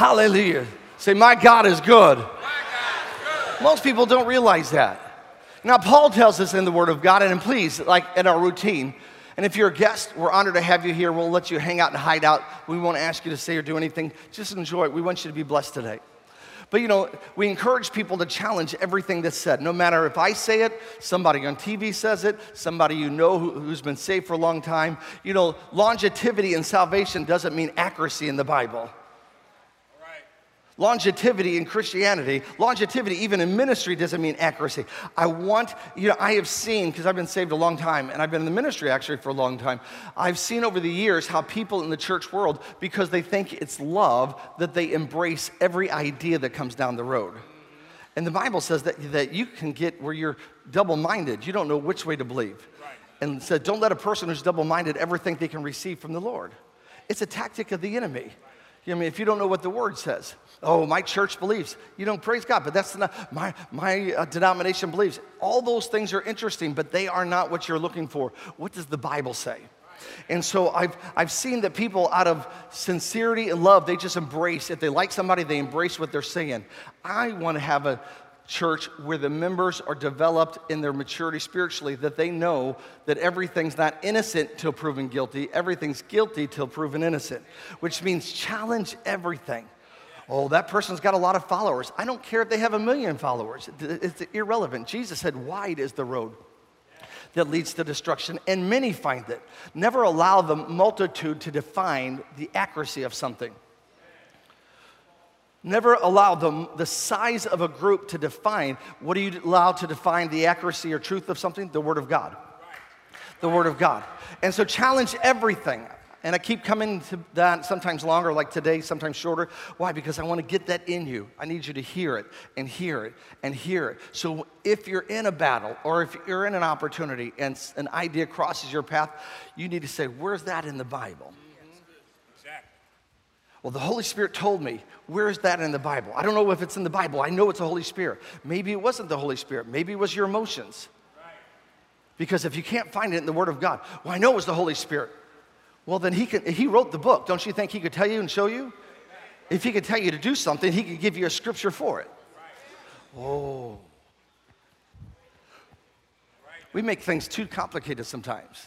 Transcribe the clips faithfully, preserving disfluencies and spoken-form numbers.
Hallelujah. Say, my God is good. My God is good. Most people don't realize that. Now, Paul tells us in the Word of God, and please, like in our routine, and if you're a guest, we're honored to have you here. We'll let you hang out and hide out. We won't ask you to say or do anything. Just enjoy it. We want you to be blessed today. But, you know, we encourage people to challenge everything that's said. No matter if I say it, somebody on T V says it, somebody you know who, who's been saved for a long time. You know, longevity in salvation doesn't mean accuracy in the Bible. Longevity in Christianity, longevity even in ministry doesn't mean accuracy. I want, you know, I have seen, because I've been saved a long time, and I've been in the ministry actually for a long time, I've seen over the years how people in the church world, because they think it's love, that they embrace every idea that comes down the road. And the Bible says that, that you can get where you're double-minded. You don't know which way to believe. And said, don't let a person who's double-minded ever think they can receive from the Lord. It's a tactic of the enemy. I mean, if you don't know what the Word says, oh, my church believes. You don't praise God, but that's not, my, my uh, denomination believes. All those things are interesting, but they are not what you're looking for. What does the Bible say? And so I've, I've seen that people out of sincerity and love, they just embrace. If they like somebody, they embrace what they're saying. I want to have a church where the members are developed in their maturity spiritually, that they know that everything's not innocent till proven guilty, everything's guilty till proven innocent, which means challenge everything. Oh, that person's got a lot of followers. I don't care if they have a million followers. It's irrelevant. Jesus said, wide is the road that leads to destruction, and many find it. Never allow the multitude to define the accuracy of something. Never allow the, the size of a group to define. What do you allow to define the accuracy or truth of something? The Word of God. The Word of God. And so challenge everything. And I keep coming to that sometimes longer, like today, sometimes shorter. Why? Because I want to get that in you. I need you to hear it and hear it and hear it. So if you're in a battle or if you're in an opportunity and an idea crosses your path, you need to say, where's that in the Bible? Well, the Holy Spirit told me, where is that in the Bible? I don't know if it's in the Bible. I know it's the Holy Spirit. Maybe it wasn't the Holy Spirit. Maybe it was your emotions. Because if you can't find it in the Word of God, well, I know it was the Holy Spirit. Well, then he could, he wrote the book. Don't you think he could tell you and show you? If he could tell you to do something, he could give you a scripture for it. Oh. We make things too complicated sometimes.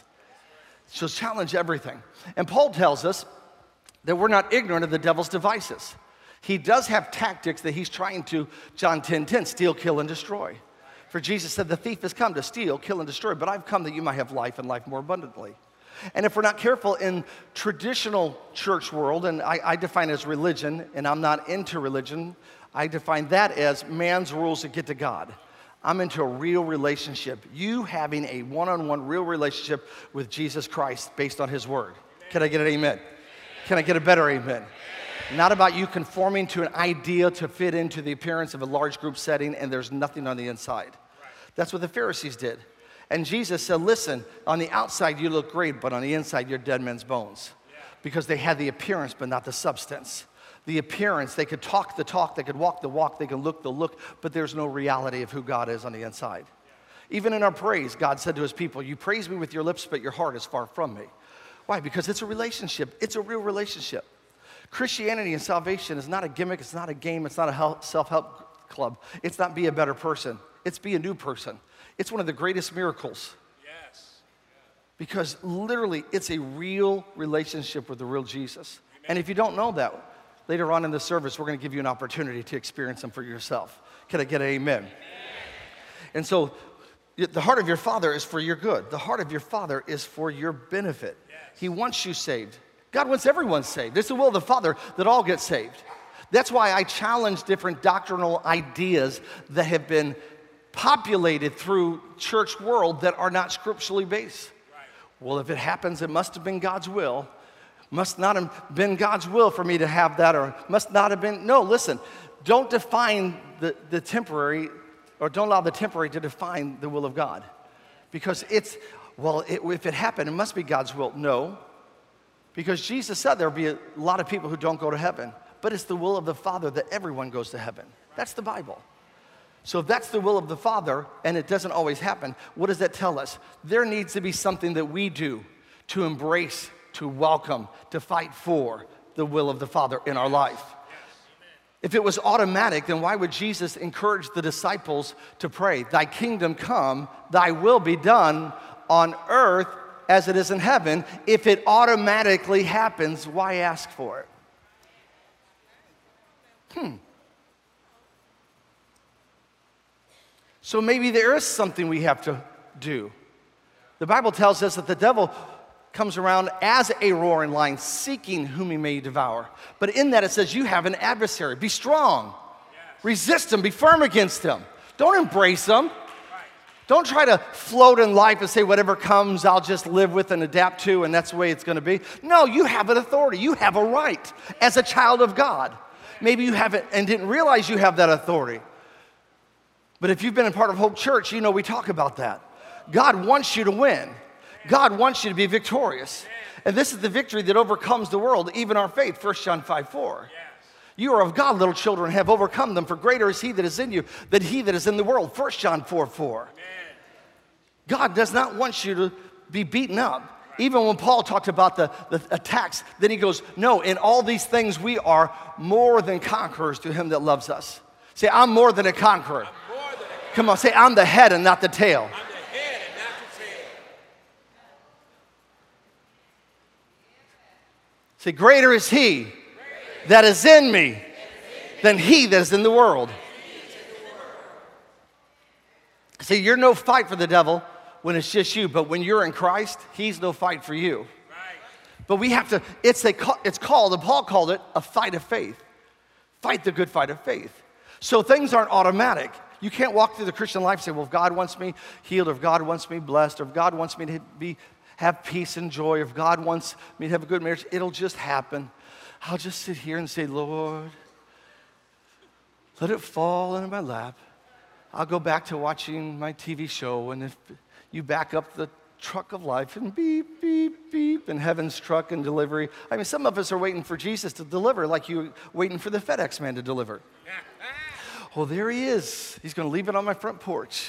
So challenge everything. And Paul tells us that we're not ignorant of the devil's devices. He does have tactics that he's trying to, John ten ten, steal, kill, and destroy. For Jesus said, the thief has come to steal, kill, and destroy, but I've come that you might have life and life more abundantly. And if we're not careful in traditional church world, and I, I define it as religion, and I'm not into religion, I define that as man's rules to get to God. I'm into a real relationship. You having a one-on-one real relationship with Jesus Christ based on His Word. Can I get an amen? Can I get a better amen? Not about you conforming to an idea to fit into the appearance of a large group setting and there's nothing on the inside. That's what the Pharisees did. And Jesus said, listen, on the outside you look great, but on the inside you're dead men's bones. Because they had the appearance, but not the substance. The appearance, they could talk the talk, they could walk the walk, they could look the look, but there's no reality of who God is on the inside. Even in our praise, God said to His people, you praise me with your lips, but your heart is far from me. Why? Because it's a relationship. It's a real relationship. Christianity and salvation is not a gimmick. It's not a game. It's not a self-help club. It's not be a better person. It's be a new person. It's one of the greatest miracles. Yes. Because literally, it's a real relationship with the real Jesus. Amen. And if you don't know that, later on in the service, we're going to give you an opportunity to experience Him for yourself. Can I get an amen? Amen. And so, the heart of your Father is for your good. The heart of your Father is for your benefit. Yes. He wants you saved. God wants everyone saved. It's the will of the Father that all get saved. That's why I challenge different doctrinal ideas that have been populated through church world that are not scripturally based. Right. Well, if it happens, it must have been God's will. Must not have been God's will for me to have that, or must not have been. No, listen, don't define the, the temporary, or don't allow the temporary to define the will of God. Because it's, well, it, if it happened, it must be God's will. No. Because Jesus said there'll be a lot of people who don't go to heaven. But it's the will of the Father that everyone goes to heaven. That's the Bible. So if that's the will of the Father, and it doesn't always happen, what does that tell us? There needs to be something that we do to embrace, to welcome, to fight for the will of the Father in our life. If it was automatic, then why would Jesus encourage the disciples to pray, thy kingdom come, thy will be done on earth as it is in heaven? If it automatically happens, why ask for it? Hmm. So maybe there is something we have to do. The Bible tells us that the devil comes around as a roaring lion, seeking whom he may devour. But in that it says you have an adversary. Be strong. Yes. Resist him. Be firm against him. Don't embrace him. Right. Don't try to float in life and say whatever comes, I'll just live with and adapt to, and that's the way it's going to be. No, you have an authority. You have a right as a child of God. Maybe you haven't and didn't realize you have that authority. But if you've been a part of Hope Church, you know we talk about that. God wants you to win. God wants you to be victorious. And this is the victory that overcomes the world, even our faith, First John five four. You are of God, little children, have overcome them, for greater is he that is in you than he that is in the world, First John four four. God does not want you to be beaten up. Even when Paul talked about the, the attacks, then he goes, no, in all these things we are more than conquerors to him that loves us. Say, I'm more than a conqueror. I'm more than a conqueror. Come on, say, I'm the head and not the tail. Say, greater is he that is in me than he that is in the world. See, you're no fight for the devil when it's just you, but when you're in Christ, he's no fight for you. But we have to, it's, a, it's called, and Paul called it, a fight of faith. Fight the good fight of faith. So things aren't automatic. You can't walk through the Christian life and say, well, if God wants me healed, or if God wants me blessed, or if God wants me to be have peace and joy, if God wants me to have a good marriage, it'll just happen. I'll just sit here and say, Lord, let it fall into my lap. I'll go back to watching my T V show, and if you back up the truck of life and beep, beep, beep, and heaven's truck and delivery. I mean, some of us are waiting for Jesus to deliver like you're waiting for the FedEx man to deliver. Well, there he is. He's going to leave it on my front porch.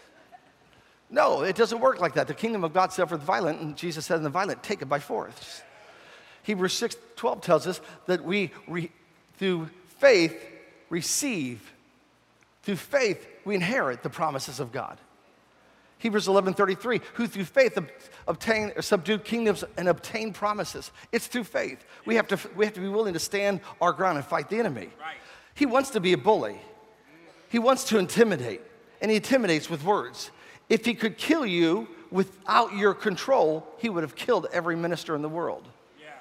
No, it doesn't work like that. The kingdom of God suffereth violent, and Jesus said in the violent, take it by force. Hebrews six twelve tells us that we, re, through faith, receive. Through faith, we inherit the promises of God. Hebrews eleven thirty-three, who through faith obtain or subdued kingdoms and obtain promises. It's through faith. We have to, we have to be willing to stand our ground and fight the enemy. Right. He wants to be a bully. He wants to intimidate, and he intimidates with words. If he could kill you without your control, he would have killed every minister in the world. Yeah.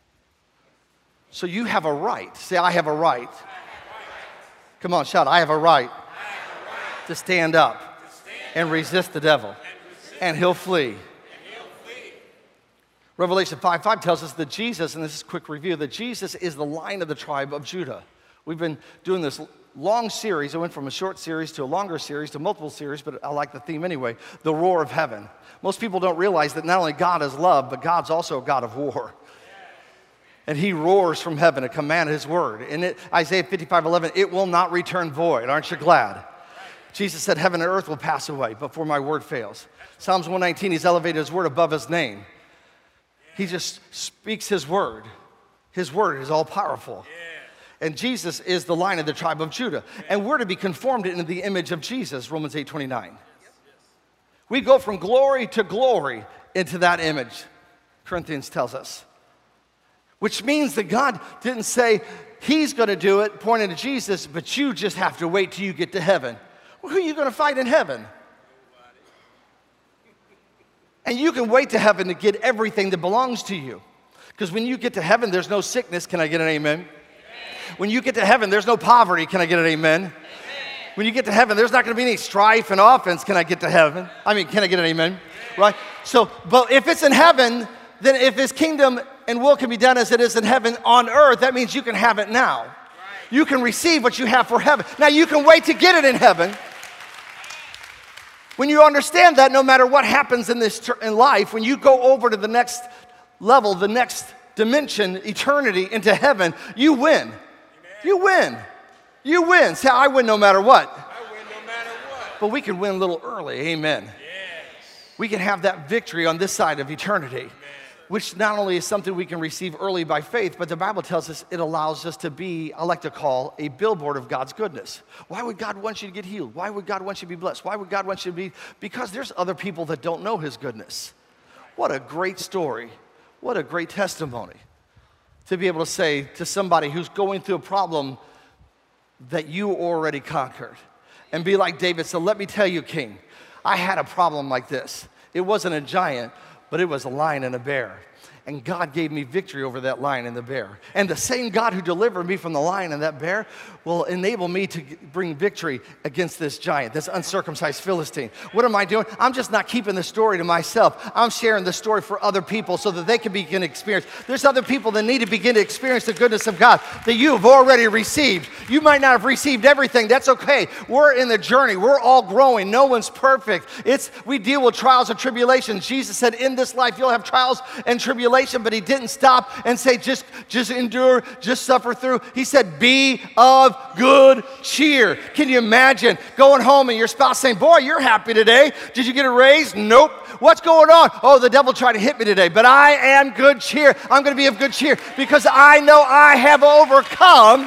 So you have a right. Say, I have a right. I have a right. Come on, shout, I have a right, have a right. to stand up to stand and resist the devil, and, resist and he'll flee. And he'll flee. Revelation five five tells us that Jesus, and this is a quick review, that Jesus is the Lion of the tribe of Judah. We've been doing this long series. I went from a short series to a longer series to multiple series, but I like the theme anyway, the roar of heaven. Most people don't realize that not only God is love, but God's also a God of war. And he roars from heaven to command his word. And it, Isaiah fifty-five eleven, it will not return void. Aren't you glad? Jesus said, heaven and earth will pass away before my word fails. Psalms one nineteen, he's elevated his word above his name. He just speaks his word. His word is all powerful. And Jesus is the Lion of the tribe of Judah. And we're to be conformed into the image of Jesus, Romans eight twenty-nine. We go from glory to glory into that image, Corinthians tells us. Which means that God didn't say, he's going to do it, pointing to Jesus, but you just have to wait till you get to heaven. Well, who are you going to fight in heaven? And you can wait to heaven to get everything that belongs to you. Because when you get to heaven, there's no sickness. Can I get an amen? Amen. When you get to heaven, there's no poverty. Can I get an amen? Amen. When you get to heaven, there's not going to be any strife and offense. Can I get to heaven? I mean, can I get an amen? Amen. Right? So, but if it's in heaven, then if his kingdom and will can be done as it is in heaven on earth, that means you can have it now. Right. You can receive what you have for heaven. Now, you can wait to get it in heaven. When you understand that, no matter what happens in this in life, when you go over to the next level, the next dimension, eternity, into heaven, you win. Amen. You win. You win. Say, I win no matter what. I win no matter what. But we can win a little early. Amen. Yes. We can have that victory on this side of eternity. Amen. which not only is something we can receive early by faith, but the Bible tells us it allows us to be, I like to call, a billboard of God's goodness. Why would God want you to get healed? Why would God want you to be blessed? Why would God want you to be? Because there's other people that don't know his goodness. What a great story. What a great testimony to be able to say to somebody who's going through a problem that you already conquered and be like David. So let me tell you, King, I had a problem like this. It wasn't a giant, but it was a lion and a bear. And God gave me victory over that lion and the bear. And the same God who delivered me from the lion and that bear will enable me to bring victory against this giant, this uncircumcised Philistine. What am I doing? I'm just not keeping the story to myself. I'm sharing the story for other people so that they can begin to experience. There's other people that need to begin to experience the goodness of God that you have already received. You might not have received everything. That's okay. We're in the journey. We're all growing. No one's perfect. It's we deal with trials and tribulations. Jesus said, in this life, you'll have trials and tribulations. But he didn't stop and say, just, just endure, just suffer through. He said, be of good cheer. Can you imagine going home and your spouse saying, boy, you're happy today. Did you get a raise? Nope. What's going on? Oh, the devil tried to hit me today, but I am good cheer. I'm going to be of good cheer because I know I have overcome.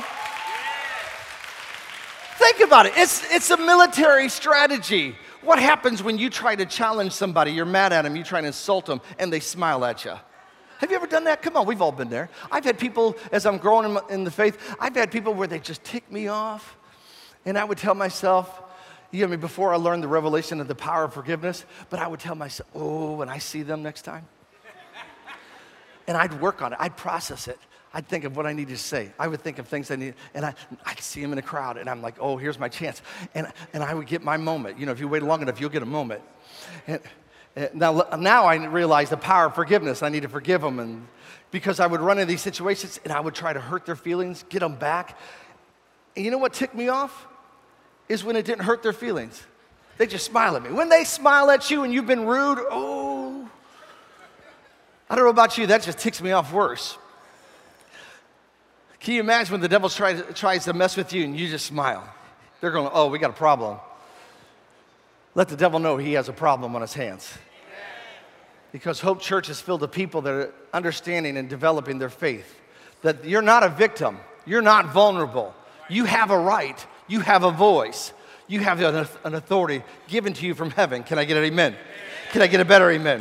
Think about it. It's, it's a military strategy. What happens when you try to challenge somebody? You're mad at them, you try to insult them, and they smile at you. Have you ever done that? Come on, we've all been there. I've had people, as I'm growing in, my, in the faith, I've had people where they just tick me off. And I would tell myself, you know, I mean, before I learned the revelation of the power of forgiveness, but I would tell myself, oh, when I see them next time. And I'd work on it. I'd process it. I'd think of what I needed to say. I would think of things I need, and I, I'd see them in a crowd, and I'm like, oh, here's my chance. And, and I would get my moment. You know, if you wait long enough, you'll get a moment. And, Now, now I realize the power of forgiveness. I need to forgive them, and because I would run into these situations and I would try to hurt their feelings, get them back. And you know what ticked me off? Is when it didn't hurt their feelings. They just smile at me. When they smile at you and you've been rude, oh, I don't know about you, that just ticks me off worse. Can you imagine when the devil tries, tries to mess with you and you just smile? They're going, oh, we got a problem. Let the devil know he has a problem on his hands. Because Hope Church is filled with people that are understanding and developing their faith. That you're not a victim. You're not vulnerable. You have a right. You have a voice. You have an authority given to you from heaven. Can I get an amen? Can I get a better amen?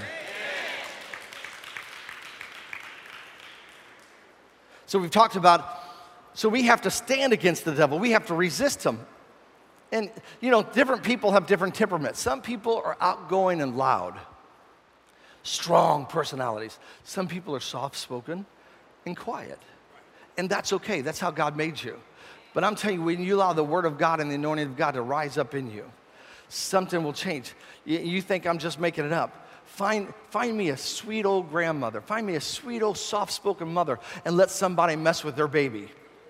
So we've talked about, so we have to stand against the devil. We have to resist him. And, you know, different people have different temperaments. Some people are outgoing and loud, strong personalities. Some people are soft-spoken and quiet. And that's okay. That's how God made you. But I'm telling you, when you allow the Word of God and the anointing of God to rise up in you, something will change. You, you think I'm just making it up. Find, find me a sweet old grandmother. Find me a sweet old soft-spoken mother and let somebody mess with their baby.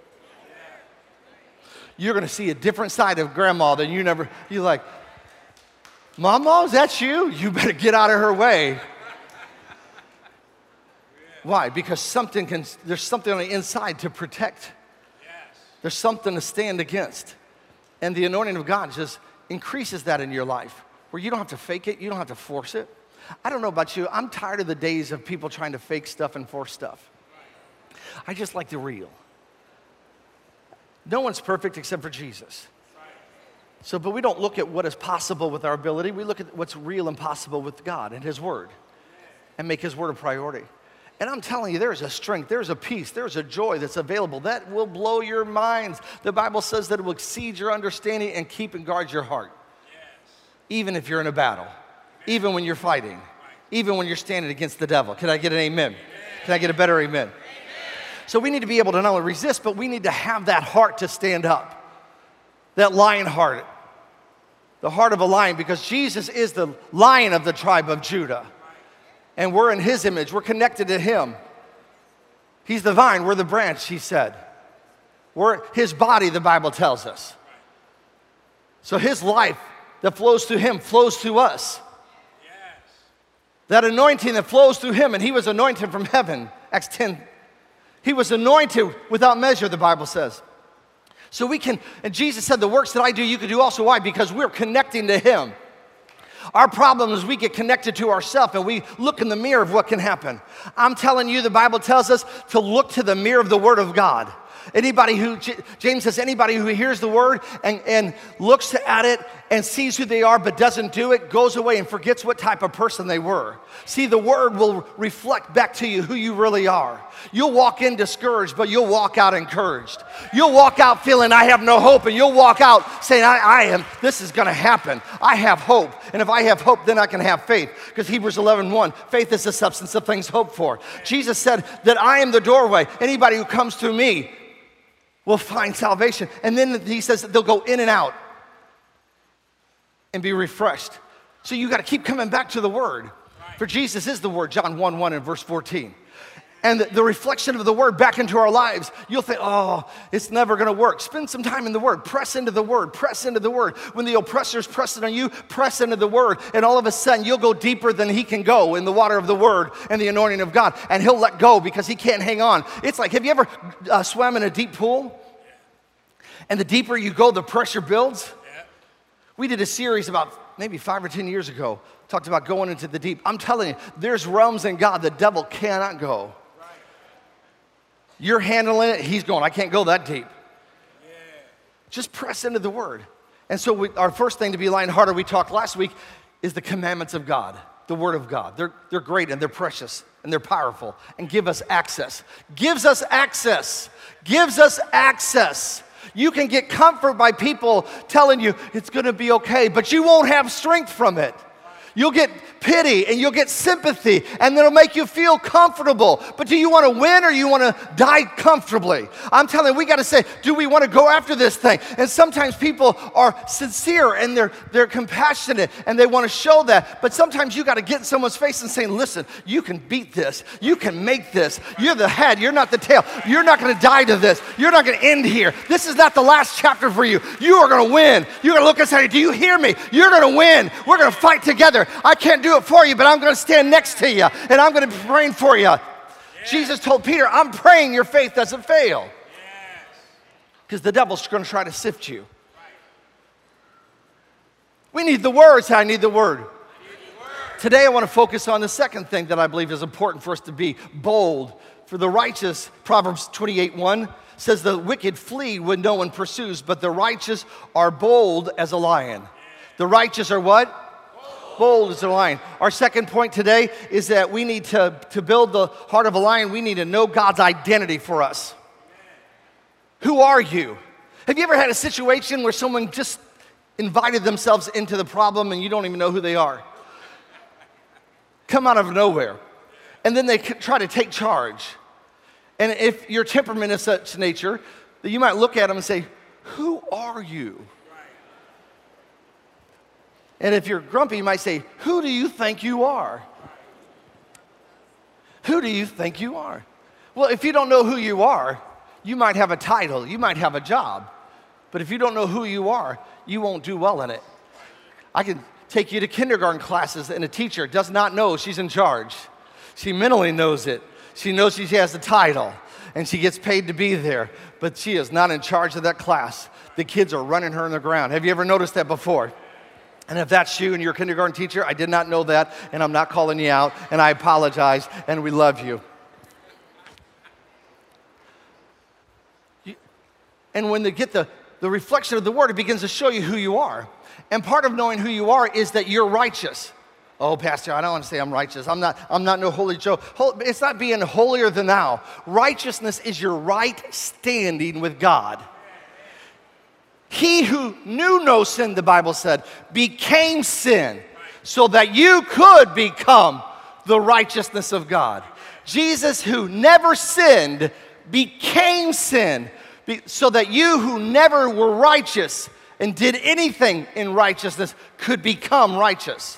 You're going to see a different side of grandma than you never, you're like, Mama, is that you? You better get out of her way. Why? Because something can, there's something on the inside to protect. Yes. There's something to stand against. And the anointing of God just increases that in your life, where you don't have to fake it, you don't have to force it. I don't know about you, I'm tired of the days of people trying to fake stuff and force stuff. I just like the real. No one's perfect except for Jesus. So, but we don't look at what is possible with our ability. We look at what's real and possible with God and His Word and make His Word a priority. And I'm telling you, there's a strength, there's a peace, there's a joy that's available that will blow your minds. The Bible says that it will exceed your understanding and keep and guard your heart. Yes. Even if you're in a battle, amen. Even when you're fighting, right. Even when you're standing against the devil. Can I get an amen? Amen. Can I get a better amen? So we need to be able to not only resist, but we need to have that heart to stand up. That lion heart. The heart of a lion, because Jesus is the lion of the tribe of Judah. And we're in His image. We're connected to Him. He's the vine. We're the branch, He said. We're His body, the Bible tells us. So His life that flows through Him flows through us. Yes. That anointing that flows through Him, and He was anointed from heaven, Acts ten. He was anointed without measure, the Bible says. So we can, and Jesus said, the works that I do, you can do also. Why? Because we're connecting to Him. Our problem is we get connected to ourselves and we look in the mirror of what can happen. I'm telling you, the Bible tells us to look to the mirror of the Word of God. Anybody who, James says, anybody who hears the word and, and looks at it and sees who they are but doesn't do it, goes away and forgets what type of person they were. See, the word will reflect back to you who you really are. You'll walk in discouraged, but you'll walk out encouraged. You'll walk out feeling I have no hope, and you'll walk out saying, I, I am, this is gonna happen. I have hope, and if I have hope, then I can have faith. Because Hebrews eleven one, faith is the substance of things hoped for. Jesus said that I am the doorway. Anybody who comes through me will find salvation. And then he says that they'll go in and out and be refreshed. So you got to keep coming back to the Word. For Jesus is the Word, John one one and verse fourteen. And the, the reflection of the Word back into our lives, you'll think, oh, it's never going to work. Spend some time in the Word. Press into the Word. Press into the Word. When the oppressor's pressing on you, press into the Word. And all of a sudden, you'll go deeper than he can go in the water of the Word and the anointing of God. And he'll let go because he can't hang on. It's like, have you ever uh, swam in a deep pool? And the deeper you go, the pressure builds. We did a series about maybe five or ten years ago, talked about going into the deep. I'm telling you, there's realms in God the devil cannot go. You're handling it, he's going, I can't go that deep. Yeah. Just press into the Word. And so we, our first thing to be lighthearted, we talked last week, is the commandments of God, the Word of God. They're, they're great and they're precious and they're powerful and give us access. Gives us access. Gives us access. You can get comfort by people telling you it's going to be okay, but you won't have strength from it. You'll get pity and you'll get sympathy and it'll make you feel comfortable. But do you want to win or you want to die comfortably? I'm telling you, we got to say, do we want to go after this thing? And sometimes people are sincere and they're, they're compassionate and they want to show that. But sometimes you got to get in someone's face and say, listen, you can beat this. You can make this. You're the head. You're not the tail. You're not going to die to this. You're not going to end here. This is not the last chapter for you. You are going to win. You're going to look and say, do you hear me? You're going to win. We're going to fight together. I can't do it for you, but I'm going to stand next to you, and I'm going to be praying for you. Yeah. Jesus told Peter, I'm praying your faith doesn't fail. Because yes. the devil's going to try to sift you. Right. We need the Word. Say, I need the Word. Need the word. Today I want to focus on the second thing that I believe is important for us to be bold. For the righteous, Proverbs twenty-eight one says, the wicked flee when no one pursues, but the righteous are bold as a lion. Yeah. The righteous are what? Bold as a lion. Our second point today is that we need to, to build the heart of a lion, we need to know God's identity for us. Who are you? Have you ever had a situation where someone just invited themselves into the problem and you don't even know who they are? Come out of nowhere. And then they try to take charge. And if your temperament is such nature, that you might look at them and say, who are you? And if you're grumpy, you might say, who do you think you are? Who do you think you are? Well, if you don't know who you are, you might have a title, you might have a job. But if you don't know who you are, you won't do well in it. I can take you to kindergarten classes and a teacher does not know she's in charge. She mentally knows it. She knows she has the title and she gets paid to be there, but she is not in charge of that class. The kids are running her in the ground. Have you ever noticed that before? And if that's you and you're a kindergarten teacher, I did not know that, and I'm not calling you out, and I apologize, and we love you. you and when they get the, the reflection of the Word, it begins to show you who you are. And part of knowing who you are is that you're righteous. Oh, Pastor, I don't want to say I'm righteous. I'm not, I'm not no holy Joe. It's not being holier than thou. Righteousness is your right standing with God. He who knew no sin, the Bible said, became sin so that you could become the righteousness of God. Jesus, who never sinned, became sin so that you who never were righteous and did anything in righteousness could become righteous.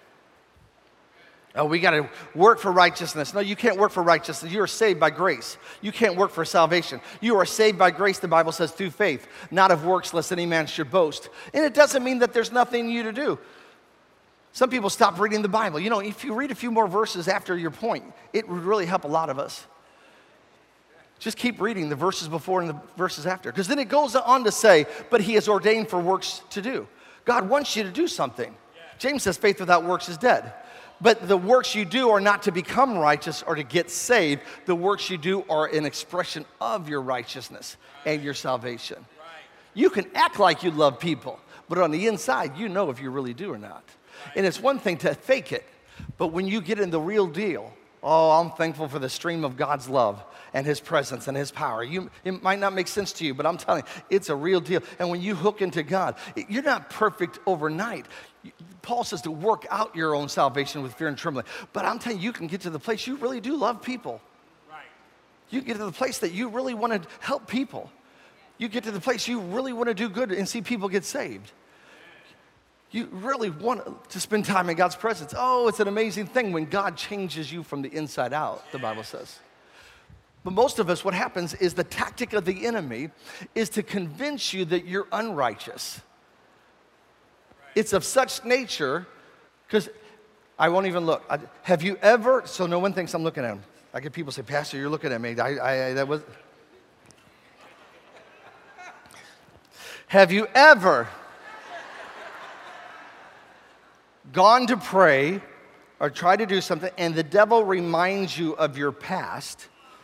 Oh, we got to work for righteousness. No, you can't work for righteousness. You are saved by grace. You can't work for salvation. You are saved by grace, the Bible says, through faith, not of works, lest any man should boast. And it doesn't mean that there's nothing you to do. Some people stop reading the Bible. You know, if you read a few more verses after your point, it would really help a lot of us. Just keep reading the verses before and the verses after. Because then it goes on to say, but he has ordained for works to do. God wants you to do something. James says faith without works is dead. But the works you do are not to become righteous or to get saved. The works you do are an expression of your righteousness and your salvation. You can act like you love people, but on the inside, you know if you really do or not. And it's one thing to fake it, but when you get in the real deal, oh, I'm thankful for the stream of God's love and his presence and his power. You, it might not make sense to you, but I'm telling you, it's a real deal. And when you hook into God, you're not perfect overnight. Paul says to work out your own salvation with fear and trembling. But I'm telling you, you can get to the place you really do love people. Right. You get to the place that you really want to help people. You get to the place you really want to do good and see people get saved. You really want to spend time in God's presence. Oh, it's an amazing thing when God changes you from the inside out, the Bible says. But most of us, what happens is the tactic of the enemy is to convince you that you're unrighteous. It's of such nature, because I won't even look. I, have you ever, so no one thinks I'm looking at him. I get people say, Pastor, you're looking at me. I, I, I that was. Have you ever gone to pray or try to do something and the devil reminds you of your past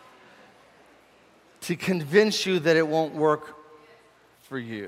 to convince you that it won't work for you?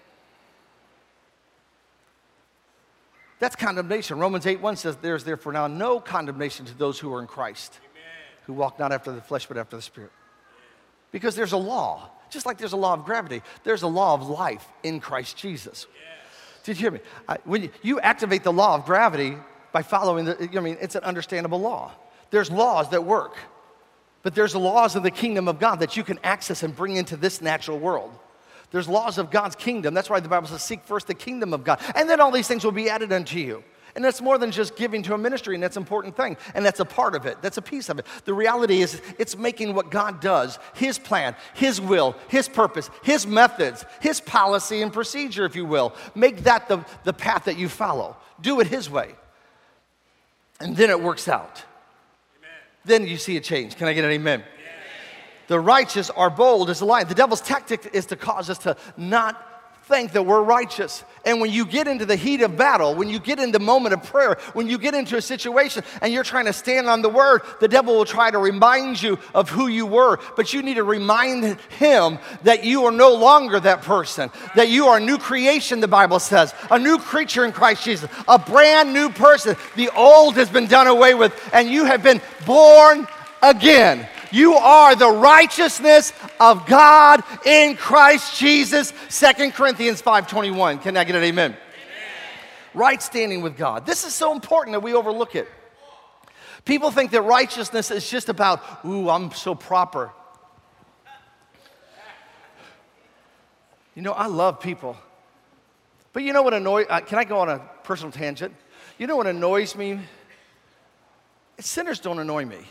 That's condemnation. Romans eight one says, there is therefore now no condemnation to those who are in Christ, Amen. Who walk not after the flesh but after the Spirit. Because there's a law. Just like there's a law of gravity, there's a law of life in Christ Jesus. Yes. Did you hear me? I, when you, you activate the law of gravity by following the, I mean, it's an understandable law. There's laws that work, but there's the laws of the kingdom of God that you can access and bring into this natural world. There's laws of God's kingdom. That's why the Bible says, seek first the kingdom of God. And then all these things will be added unto you. And that's more than just giving to a ministry, and that's an important thing. And that's a part of it. That's a piece of it. The reality is it's making what God does, his plan, his will, his purpose, his methods, his policy and procedure, if you will. Make that the, the path that you follow. Do it his way. And then it works out. Amen. Then you see a change. Can I get an amen? Amen. The righteous are bold as a lion. The devil's tactic is to cause us to not think that we're righteous. And when you get into the heat of battle, when you get in the moment of prayer, when you get into a situation and you're trying to stand on the word, the devil will try to remind you of who you were. But you need to remind him that you are no longer that person, that you are a new creation, the Bible says, a new creature in Christ Jesus, a brand new person. The old has been done away with, and you have been born again. You are the righteousness of God in Christ Jesus. Second Corinthians five twenty-one. Can I get an amen? Amen? Right standing with God. This is so important that we overlook it. People think that righteousness is just about, ooh, I'm so proper. You know, I love people. But you know what annoys, uh, can I go on a personal tangent? You know what annoys me? Sinners don't annoy me.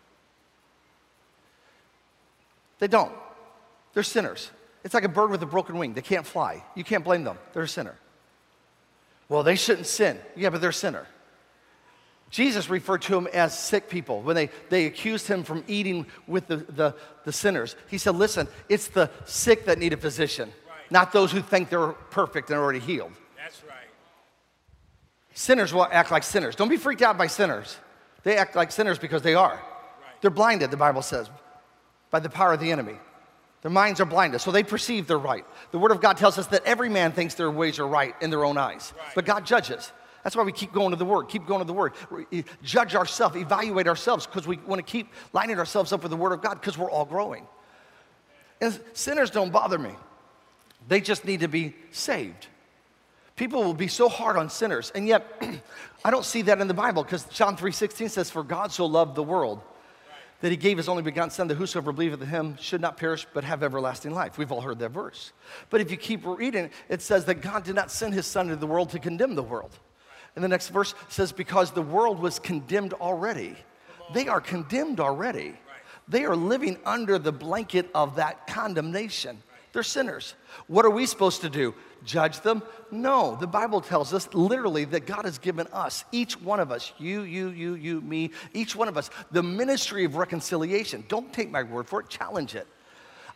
They don't. They're sinners. It's like a bird with a broken wing. They can't fly. You can't blame them. They're a sinner. Well, they shouldn't sin. Yeah, but they're a sinner. Jesus referred to them as sick people. When they, they accused him from eating with the, the, the sinners, he said, listen, it's the sick that need a physician, right. Not those who think they're perfect and already healed. That's right. Sinners will act like sinners. Don't be freaked out by sinners. They act like sinners because they are. Right. They're blinded, the Bible says, by the power of the enemy. Their minds are blinded, so they perceive they're right. The Word of God tells us that every man thinks their ways are right in their own eyes, right. But God judges. That's why we keep going to the Word, keep going to the Word. We judge ourselves, evaluate ourselves, because we want to keep lining ourselves up with the Word of God, because we're all growing. And sinners don't bother me. They just need to be saved. People will be so hard on sinners, and yet I don't see that in the Bible, because John three sixteen says, for God so loved the world, that he gave his only begotten Son, that whosoever believeth in him should not perish, but have everlasting life. We've all heard that verse. But if you keep reading, it says that God did not send his Son into the world to condemn the world. And the next verse says, because the world was condemned already. They are condemned already. They are living under the blanket of that condemnation. They're sinners. What are we supposed to do? Judge them? No. The Bible tells us literally that God has given us, each one of us, you, you, you, you, me, each one of us, the ministry of reconciliation. Don't take my word for it. Challenge it.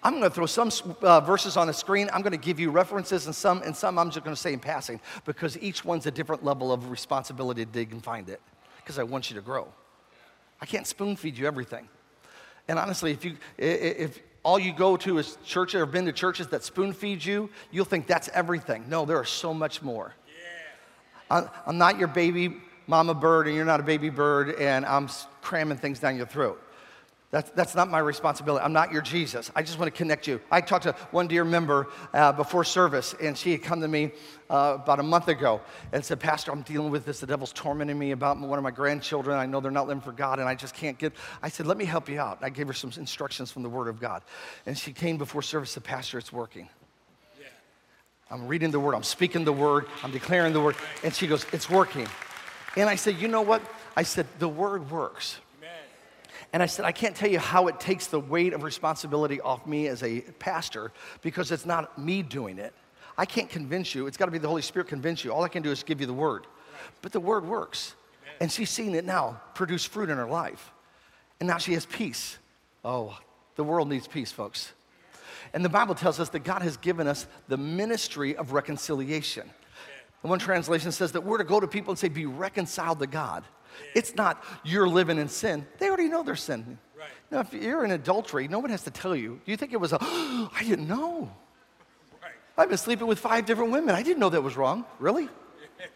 I'm going to throw some uh, verses on the screen. I'm going to give you references, and some, and some I'm just going to say in passing, because each one's a different level of responsibility to dig and find it, because I want you to grow. I can't spoon feed you everything. And honestly, if you if all you go to is church or have been to churches that spoon feed you, you'll think that's everything. No, there is so much more. Yeah. I'm not your baby mama bird, and you're not a baby bird, and I'm cramming things down your throat. That's, that's not my responsibility. I'm not your Jesus. I just want to connect you. I talked to one dear member uh, before service, and she had come to me uh, about a month ago and said, Pastor, I'm dealing with this. The devil's tormenting me about one of my grandchildren. I know they're not living for God, and I just can't get. I said, let me help you out. I gave her some instructions from the Word of God. And she came before service and said, Pastor, it's working. Yeah. I'm reading the Word. I'm speaking the Word. I'm declaring the Word. And she goes, it's working. And I said, you know what? I said, the Word works. And I said, I can't tell you how it takes the weight of responsibility off me as a pastor, because it's not me doing it. I can't convince you. It's got to be the Holy Spirit convince you. All I can do is give you the Word. But the Word works. And she's seen it now produce fruit in her life. And now she has peace. Oh, the world needs peace, folks. And the Bible tells us that God has given us the ministry of reconciliation. And one translation says that we're to go to people and say, be reconciled to God. It's not you're living in sin. They already know they're sinning. Right. Now, if you're in adultery, no one has to tell you. Do you think it was a, oh, I didn't know. Right. I've been sleeping with five different women. I didn't know that was wrong. Really? Yeah, right.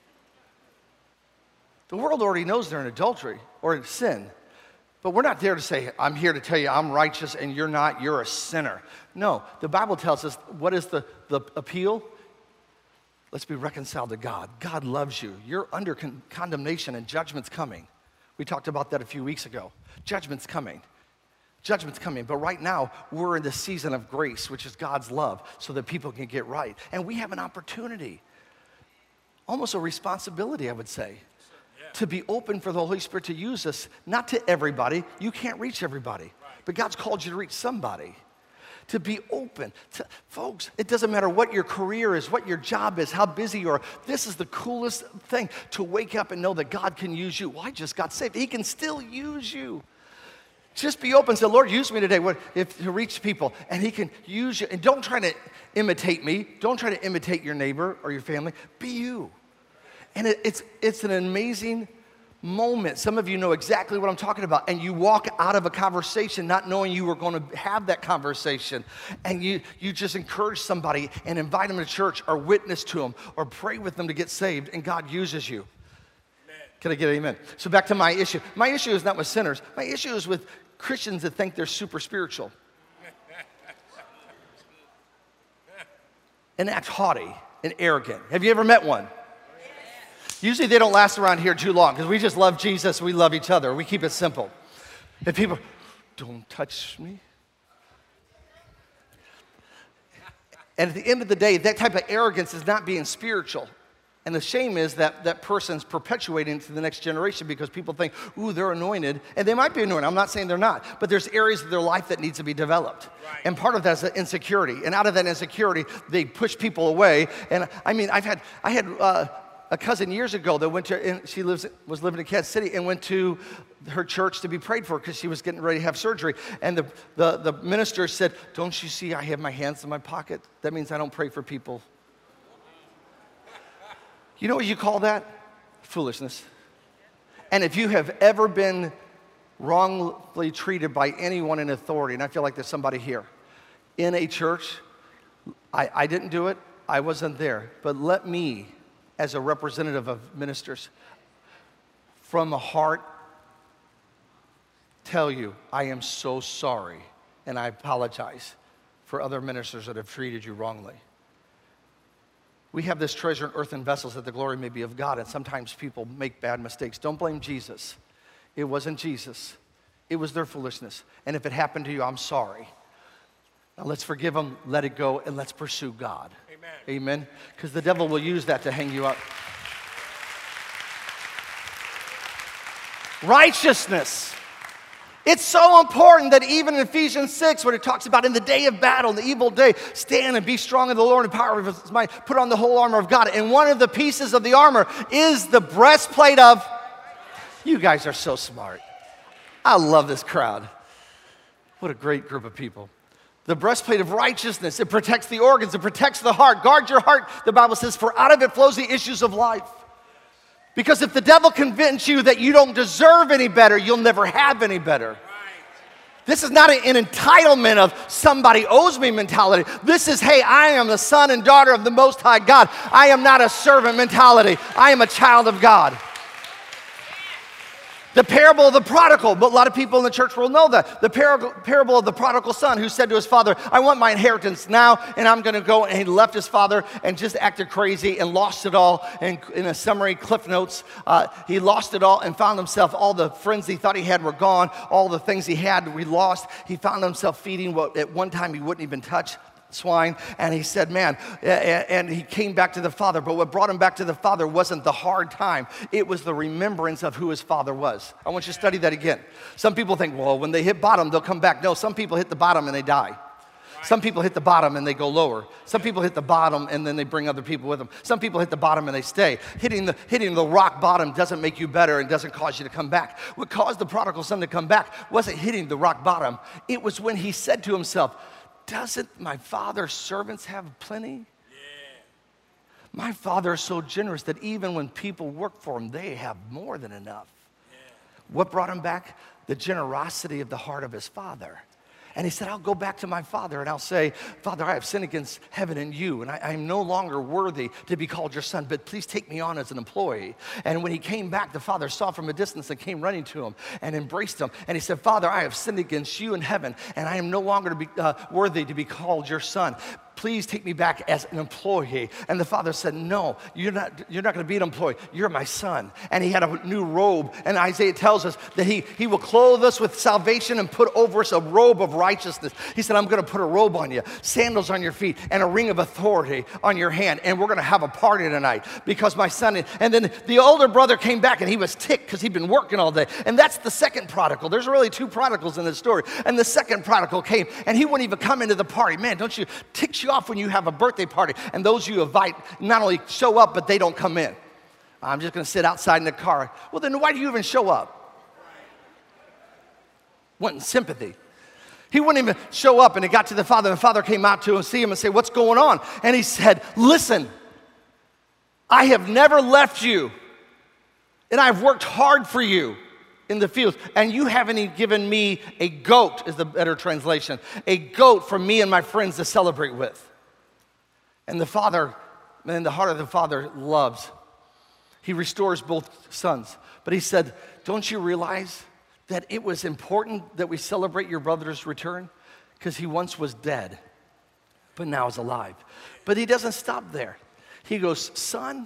The world already knows they're in adultery or in sin. But we're not there to say, I'm here to tell you I'm righteous and you're not, you're a sinner. No, the Bible tells us, what is the, the appeal? Let's be reconciled to God. God loves you. You're under con- condemnation and judgment's coming. We talked about that a few weeks ago. Judgment's coming. Judgment's coming. But right now, we're in the season of grace, which is God's love, so that people can get right. And we have an opportunity, almost a responsibility, I would say, yeah. to be open for the Holy Spirit to use us, not to everybody. You can't reach everybody. Right. But God's called you to reach somebody. To be open. To, folks, it doesn't matter what your career is, what your job is, how busy you are. This is the coolest thing, to wake up and know that God can use you. Well, I just got saved. He can still use you. Just be open and say, Lord, use me today what, if, to reach people. And he can use you. And don't try to imitate me. Don't try to imitate your neighbor or your family. Be you. And it, it's, it's an amazing moment. Some of you know exactly what I'm talking about, and you walk out of a conversation not knowing you were going to have that conversation, and you you just encourage somebody and invite them to church or witness to them or pray with them to get saved, and God uses you. Amen. Can I get an amen? So back to my issue. My issue is not with sinners. My issue is with Christians that think they're super spiritual and act haughty and arrogant. Have you ever met one? Usually they don't last around here too long because we just love Jesus, we love each other, we keep it simple. If people, don't touch me. And at the end of the day, that type of arrogance is not being spiritual. And the shame is that that person's perpetuating to the next generation because people think, ooh, they're anointed. And they might be anointed. I'm not saying they're not. But there's areas of their life that needs to be developed. Right. And part of that is insecurity. And out of that insecurity, they push people away. And I mean, I've had, I had, uh, a cousin years ago that went to, and she lives, was living in Kansas City and went to her church to be prayed for because she was getting ready to have surgery. And the, the, the minister said, don't you see I have my hands in my pocket? That means I don't pray for people. You know what you call that? Foolishness. And if you have ever been wrongly treated by anyone in authority, and I feel like there's somebody here, in a church, I, I didn't do it, I wasn't there, but let me, as a representative of ministers, from the heart, tell you, I am so sorry, and I apologize for other ministers that have treated you wrongly. We have this treasure in earthen vessels that the glory may be of God, and sometimes people make bad mistakes. Don't blame Jesus. It wasn't Jesus. It was their foolishness. And if it happened to you, I'm sorry. Now let's forgive them, let it go, and let's pursue God. Amen. Because the devil will use that to hang you up. Righteousness. It's so important that even in Ephesians six, when it talks about in the day of battle, in the evil day, stand and be strong in the Lord and power of his might, put on the whole armor of God. And one of the pieces of the armor is the breastplate of, you guys are so smart. I love this crowd. What a great group of people. The breastplate of righteousness. It protects the organs. It protects the heart. Guard your heart, the Bible says, for out of it flows the issues of life. Because if the devil convinces you that you don't deserve any better, you'll never have any better. This is not an entitlement of somebody owes me mentality. This is, hey, I am the son and daughter of the Most High God. I am not a servant mentality. I am a child of God. The parable of the prodigal, but a lot of people in the church will know that. The parable, parable of the prodigal son who said to his father, I want my inheritance now, and I'm going to go. And he left his father and just acted crazy and lost it all. And in a summary, Cliff Notes, uh, he lost it all and found himself, all the friends he thought he had were gone. All the things he had, we lost. He found himself feeding what at one time he wouldn't even touch. Swine, and he said, man, and he came back to the father, but what brought him back to the father wasn't the hard time, it was the remembrance of who his father was. I want you to study that again. Some people think, well, when they hit bottom, they'll come back. No, some people hit the bottom and they die. Some people hit the bottom and they go lower. Some people hit the bottom and then they bring other people with them. Some people hit the bottom and they stay. Hitting the, hitting the rock bottom doesn't make you better and doesn't cause you to come back. What caused the prodigal son to come back wasn't hitting the rock bottom. It was when he said to himself, doesn't my father's servants have plenty? Yeah. My father is so generous that even when people work for him, they have more than enough. Yeah. What brought him back? The generosity of the heart of his father. And he said, I'll go back to my father and I'll say, Father, I have sinned against heaven and you, and I, I am no longer worthy to be called your son, but please take me on as an employee. And when he came back, the father saw from a distance and came running to him and embraced him. And he said, Father, I have sinned against you in heaven, and I am no longer to be, uh, worthy to be called your son. Please take me back as an employee. And the father said, no, you're not, you're not going to be an employee. You're my son. And he had a new robe. And Isaiah tells us that he, he will clothe us with salvation and put over us a robe of righteousness. He said, I'm going to put a robe on you, sandals on your feet, and a ring of authority on your hand. And we're going to have a party tonight because my son. And then the older brother came back and he was ticked because he'd been working all day. And that's the second prodigal. There's really two prodigals in this story. And the second prodigal came and he wouldn't even come into the party. Man, don't you tick you off when you have a birthday party and those you invite not only show up, but they don't come in. I'm just going to sit outside in the car. Well, then why do you even show up? Wanting sympathy. He wouldn't even show up, and it got to the father, and the father came out to him and see him and say, what's going on? And he said, listen, I have never left you, and I've worked hard for you in the fields, and you haven't even given me a goat, is the better translation, a goat for me and my friends to celebrate with. And the father, and the heart of the father loves. He restores both sons. But he said, don't you realize that it was important that we celebrate your brother's return? Because he once was dead, but now is alive. But he doesn't stop there. He goes, son,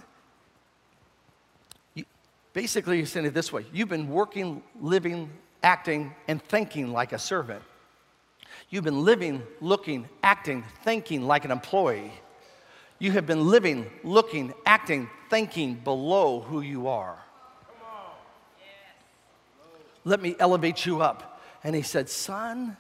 you, basically he's saying it this way. You've been working, living, acting, and thinking like a servant. You've been living, looking, acting, thinking like an employee. You have been living, looking, acting, thinking below who you are. Let me elevate you up. And he said, son,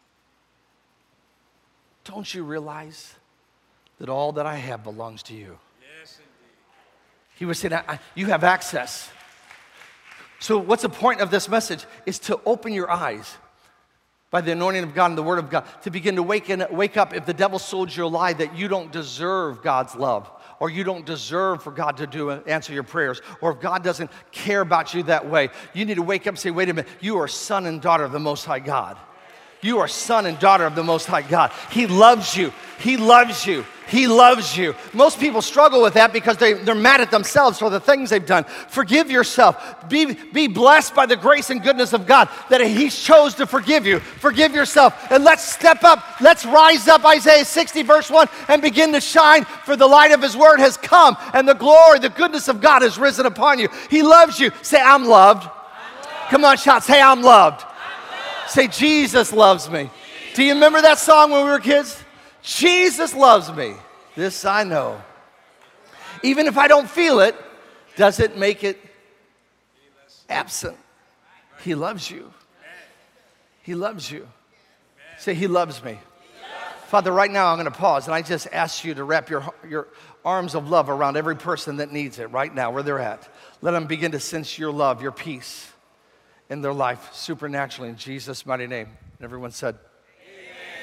don't you realize that all that I have belongs to you? Yes, indeed. He was saying, I, I, you have access. So what's the point of this message? Is to open your eyes by the anointing of God and the word of God, to begin to wake, in, wake up if the devil sold you a lie that you don't deserve God's love, or you don't deserve for God to do answer your prayers, or if God doesn't care about you that way. You need to wake up and say, wait a minute, you are son and daughter of the Most High God. You are son and daughter of the Most High God. He loves you. He loves you. He loves you. Most people struggle with that because they, they're mad at themselves for the things they've done. Forgive yourself. Be, be blessed by the grace and goodness of God that He chose to forgive you. Forgive yourself. And let's step up. Let's rise up, Isaiah sixty, verse one, and begin to shine, for the light of His word has come, and the glory, the goodness of God has risen upon you. He loves you. Say, I'm loved. I'm loved. Come on, shout. Say, I'm loved. I'm loved. Say, Jesus loves me. Jesus. Do you remember that song when we were kids? Jesus loves me, this I know. Even if I don't feel it, does it make it absent? He loves you. He loves you. Say, He loves me. Father, right now I'm going to pause, and I just ask you to wrap your, your arms of love around every person that needs it right now, where they're at. Let them begin to sense your love, your peace in their life, supernaturally, in Jesus' mighty name. And everyone said,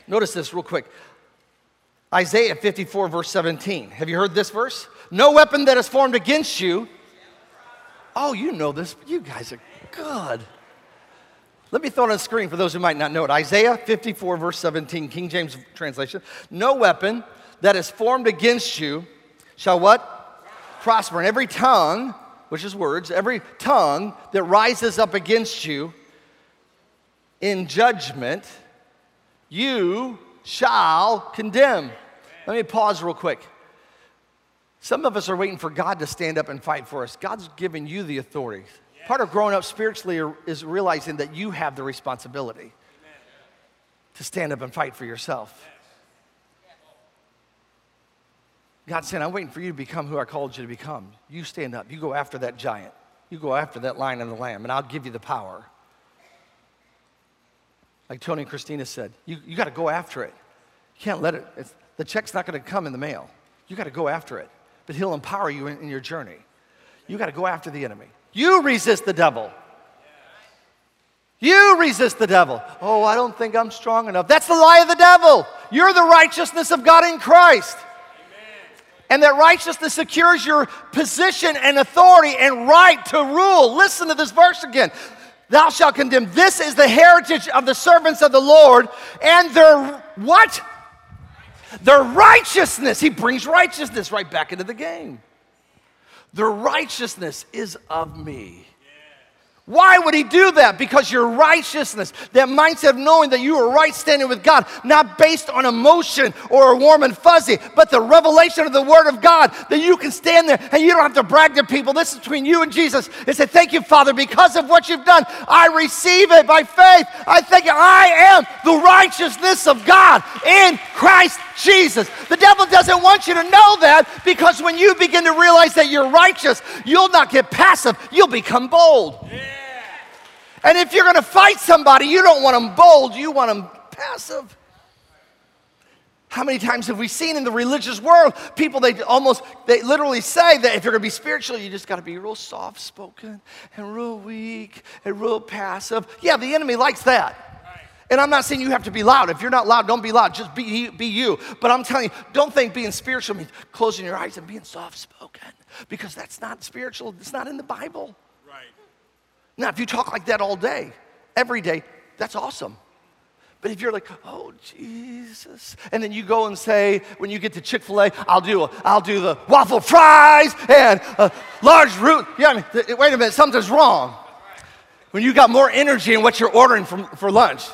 Notice this real quick. Isaiah fifty-four, verse seventeen. Have you heard this verse? No weapon that is formed against you. Oh, you know this. You guys are good. Let me throw it on the screen for those who might not know it. Isaiah fifty-four, verse seventeen, King James translation. No weapon that is formed against you shall what? Prosper. And every tongue, which is words, every tongue that rises up against you in judgment, you shall condemn. Let me pause real quick. Some of us are waiting for God to stand up and fight for us. God's given you the authority. Part of growing up spiritually is realizing that you have the responsibility to stand up and fight for yourself. God's saying, I'm waiting for you to become who I called you to become. You stand up. You go after that giant. You go after that lion and the lamb, and I'll give you the power. Like Tony and Christina said, you, you got to go after it. You can't let it, it's, the check's not going to come in the mail. You got to go after it. But he'll empower you in, in your journey. You got to go after the enemy. You resist the devil. You resist the devil. Oh, I don't think I'm strong enough. That's the lie of the devil. You're the righteousness of God in Christ. And that righteousness secures your position and authority and right to rule. Listen to this verse again. Thou shalt condemn. This is the heritage of the servants of the Lord, and their what? Their righteousness. He brings righteousness right back into the game. Their righteousness is of me. Why would he do that? Because your righteousness, that mindset of knowing that you are right standing with God, not based on emotion or warm and fuzzy, but the revelation of the Word of God, that you can stand there and you don't have to brag to people. This is between you and Jesus. And say, thank you, Father, because of what you've done. I receive it by faith. I think I am the righteousness of God in Christ Jesus. The devil doesn't want you to know that, because when you begin to realize that you're righteous, you'll not get passive. You'll become bold. Yeah. And if you're going to fight somebody, you don't want them bold, you want them passive. How many times have we seen in the religious world, people, they almost, they literally say that if you're going to be spiritual, you just got to be real soft-spoken and real weak and real passive. Yeah, the enemy likes that. And I'm not saying you have to be loud. If you're not loud, don't be loud. Just be, be you. But I'm telling you, don't think being spiritual means closing your eyes and being soft-spoken, because that's not spiritual. It's not in the Bible. Right. Now, if you talk like that all day, every day, that's awesome. But if you're like, oh, Jesus, and then you go and say, when you get to Chick-fil-A, I'll do, a, I'll do the waffle fries and a large root. Yeah, I mean, th- wait a minute, something's wrong. When you got more energy in what you're ordering from, for lunch.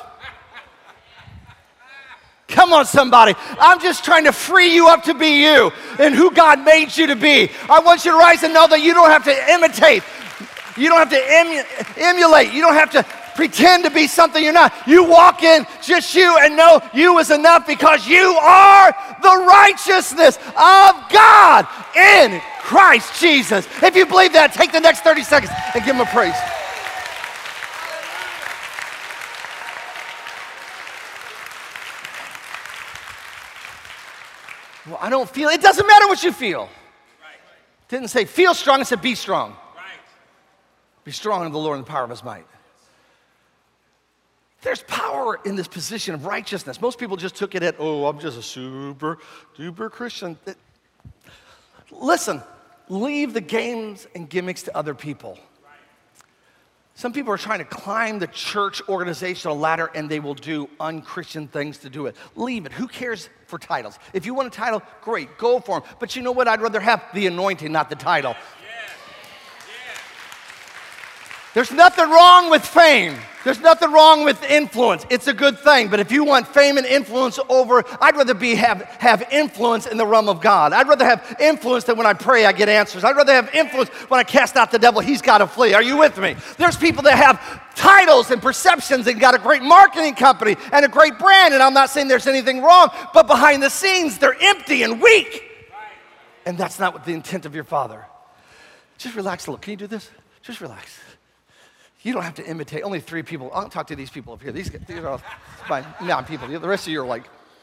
Come on, somebody. I'm just trying to free you up to be you and who God made you to be. I want you to rise and know that you don't have to imitate. You don't have to emu- emulate. You don't have to pretend to be something you're not. You walk in just you and know you is enough, because you are the righteousness of God in Christ Jesus. If you believe that, take the next thirty seconds and give him a praise. Well, I don't feel, it doesn't matter what you feel. Right. Didn't say feel strong, it said be strong. Right. Be strong in the Lord and the power of his might. There's power in this position of righteousness. Most people just took it at, oh, I'm just a super duper Christian. Listen, leave the games and gimmicks to other people. Some people are trying to climb the church organizational ladder, and they will do unchristian things to do it. Leave it. Who cares for titles? If you want a title, great, go for them. But you know what? I'd rather have the anointing, not the title. Yeah. Yeah. There's nothing wrong with fame. There's nothing wrong with influence. It's a good thing. But if you want fame and influence over, I'd rather be have, have influence in the realm of God. I'd rather have influence than when I pray I get answers. I'd rather have influence when I cast out the devil, he's got to flee. Are you with me? There's people that have titles and perceptions and got a great marketing company and a great brand, and I'm not saying there's anything wrong, but behind the scenes, they're empty and weak. And that's not what the intent of your Father. Just relax a little. Can you do this? Just relax. You don't have to imitate. Only three people. I'll talk to these people up here. These, these are all my non-people. The rest of you are like,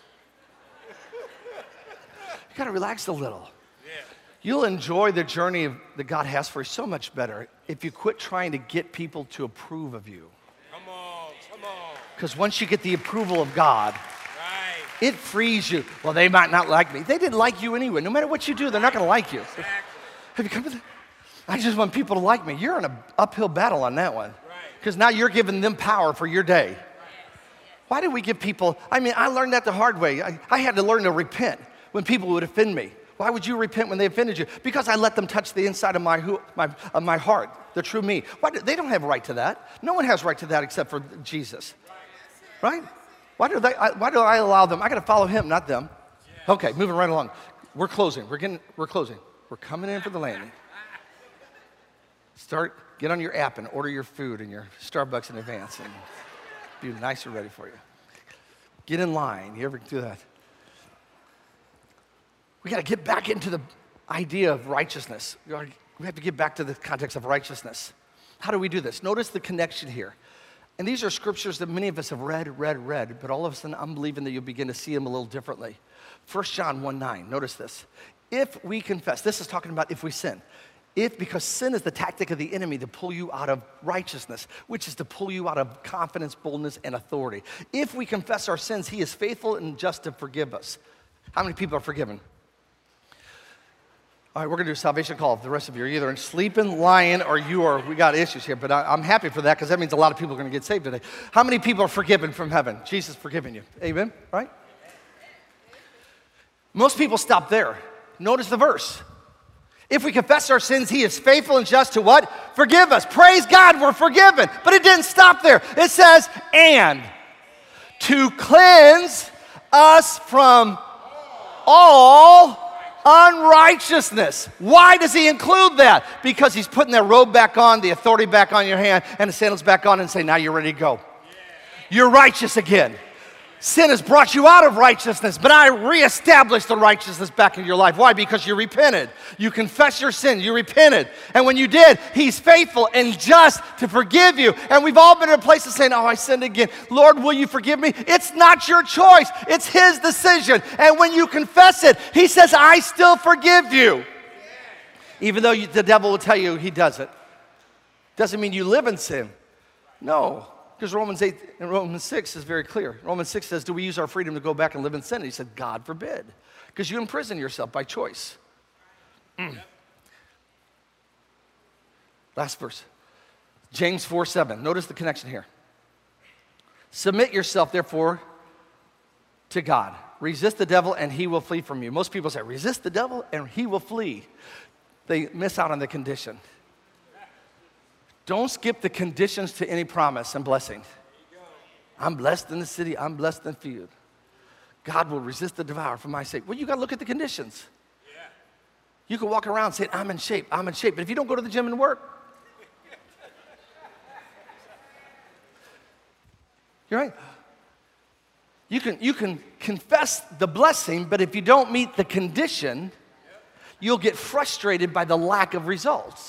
you got to relax a little. Yeah. You'll enjoy the journey of, that God has for you so much better if you quit trying to get people to approve of you. Come on, come on. Because once you get the approval of God, right. It frees you. Well, they might not like me. They didn't like you anyway. No matter what you do, they're not going to like you. Have you come to that? I just want people to like me. You're in an uphill battle on that one. Because now you're giving them power for your day. Why do we give people, I mean, I learned that the hard way. I, I had to learn to repent when people would offend me. Why would you repent when they offended you? Because I let them touch the inside of my who, my, of my heart, the true me. Why do, they don't have a right to that. No one has a right to that except for Jesus. Right? Why do, they, I, why do I allow them? I got to follow him, not them. Okay, moving right along. We're closing. We're getting, we're closing. We're coming in for the landing. Start, get on your app and order your food and your Starbucks in advance and be nice and ready for you. Get in line. You ever do that? We got to get back into the idea of righteousness. We have to get back to the context of righteousness. How do we do this? Notice the connection here. And these are scriptures that many of us have read, read, read, but all of a sudden I'm believing that you'll begin to see them a little differently. First John one nine, notice this. If we confess, this is talking about if we sin. If, because sin is the tactic of the enemy to pull you out of righteousness, which is to pull you out of confidence, boldness, and authority. If we confess our sins, he is faithful and just to forgive us. How many people are forgiven? All right, we're going to do a salvation call. The rest of you are either sleeping, lying, or you are, we got issues here, but I, I'm happy for that because that means a lot of people are going to get saved today. How many people are forgiven from heaven? Jesus forgiven you. Amen, right? Most people stop there. Notice the verse. If we confess our sins, he is faithful and just to what? Forgive us. Praise God, we're forgiven. But it didn't stop there. It says, and to cleanse us from all unrighteousness. Why does he include that? Because he's putting that robe back on, the authority back on your hand, and the sandals back on and say, now you're ready to go. You're righteous again. Sin has brought you out of righteousness, but I reestablished the righteousness back in your life. Why? Because you repented. You confessed your sin. You repented. And when you did, he's faithful and just to forgive you. And we've all been in a place of saying, oh, I sinned again. Lord, will you forgive me? It's not your choice. It's his decision. And when you confess it, he says, I still forgive you. Even though you, the devil will tell you he doesn't. Doesn't mean you live in sin. No. Because Romans eight and Romans six is very clear. Romans six says, do we use our freedom to go back and live in sin? And he said, God forbid. Because you imprison yourself by choice. Mm. Last verse. James four seven. Notice the connection here. Submit yourself, therefore, to God. Resist the devil and he will flee from you. Most people say, resist the devil and he will flee. They miss out on the condition. Don't skip the conditions to any promise and blessing. I'm blessed in the city. I'm blessed in the field. God will resist the devourer for my sake. Well, you got to look at the conditions. Yeah. You can walk around saying, I'm in shape. I'm in shape. But if you don't go to the gym and work, you're right. You can, you can confess the blessing, but if you don't meet the condition, you'll get frustrated by the lack of results.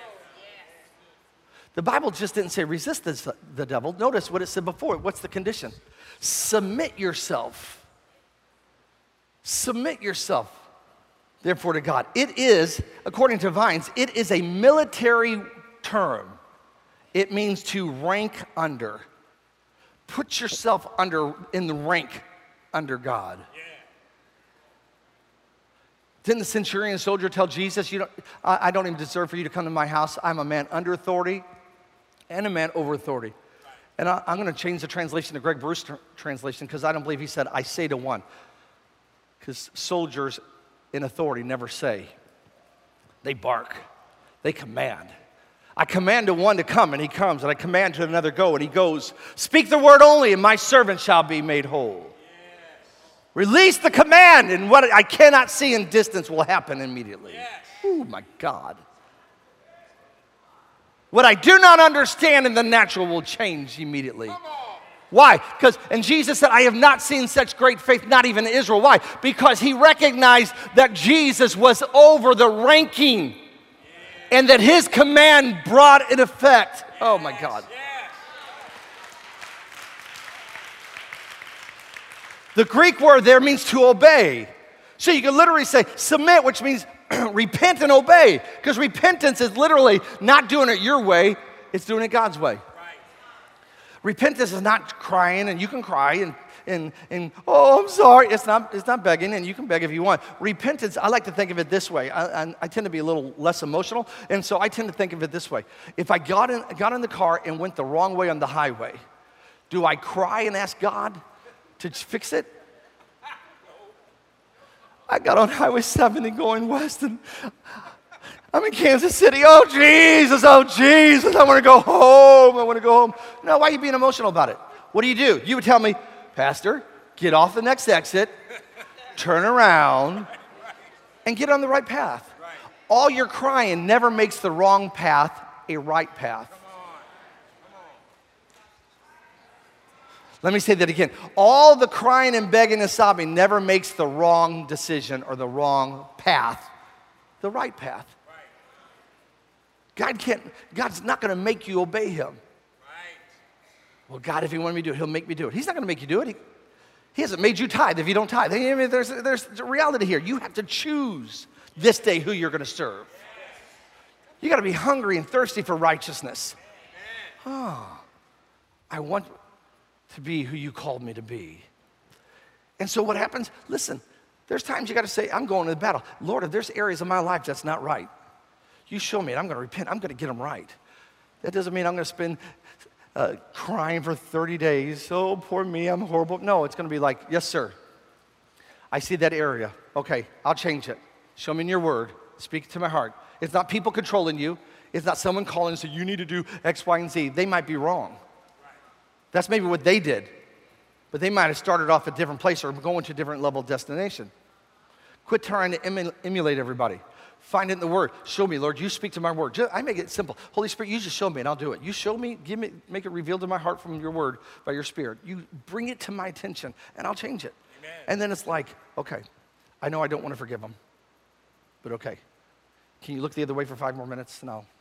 The Bible just didn't say resist the, the devil. Notice what it said before. What's the condition? Submit yourself. Submit yourself, therefore, to God. It is, according to Vines, it is a military term. It means to rank under. Put yourself under, in the rank under God. Yeah. Didn't the centurion soldier tell Jesus, you don't, I, I don't even deserve for you to come to my house. I'm a man under authority and a man over authority. And I, I'm going to change the translation to Greg Bruce tr- translation because I don't believe he said, I say to one. Because soldiers in authority never say. They bark. They command. I command to one to come, and he comes. And I command to another, go, and he goes. Speak the word only, and my servant shall be made whole. Yes. Release the command, and what I cannot see in distance will happen immediately. Yes. Oh, my God. What I do not understand in the natural will change immediately. Why? Because, and Jesus said, I have not seen such great faith, not even in Israel. Why? Because he recognized that Jesus was over the ranking and that his command brought in effect. Oh my God. The Greek word there means to obey. So you can literally say submit, which means repent and obey. Because repentance is literally not doing it your way, it's doing it God's way. Right. Repentance is not crying, and you can cry and, and, and oh, I'm sorry. It's not, it's not begging, and you can beg if you want. Repentance, I like to think of it this way. I, I, I tend to be a little less emotional, and so I tend to think of it this way. If I got in, got in the car and went the wrong way on the highway, do I cry and ask God to fix it? I got on Highway seventy going west, and I'm in Kansas City. Oh, Jesus, oh, Jesus, I want to go home. I want to go home. No, why are you being emotional about it? What do you do? You would tell me, Pastor, get off the next exit, turn around, and get on the right path. All your crying never makes the wrong path a right path. Let me say that again. All the crying and begging and sobbing never makes the wrong decision or the wrong path the right path. God can't, God's not going to make you obey him. Right. Well, God, if he wanted me to do it, he'll make me do it. He's not going to make you do it. He, he hasn't made you tithe if you don't tithe. I mean, there's, there's a reality here. You have to choose this day who you're going to serve. You got to be hungry and thirsty for righteousness. Oh, I want to be who you called me to be. And so what happens? Listen, there's times you got to say, I'm going to the battle. Lord, if there's areas of my life that's not right, you show me, and I'm going to repent. I'm going to get them right. That doesn't mean I'm going to spend uh, crying for thirty days. Oh, poor me, I'm horrible. No, it's going to be like, yes, sir. I see that area. Okay, I'll change it. Show me in your word. Speak to my heart. It's not people controlling you. It's not someone calling and saying, you need to do X, Y, and Z. They might be wrong. That's maybe what they did. But they might have started off at a different place or going to a different level of destination. Quit trying to emu- emulate everybody. Find it in the Word. Show me, Lord, you speak to my Word. Just, I make it simple. Holy Spirit, you just show me and I'll do it. You show me, give me, make it revealed to my heart from your Word by your Spirit. You bring it to my attention and I'll change it. Amen. And then it's like, okay, I know I don't want to forgive them, but okay. Can you look the other way for five more minutes and I'll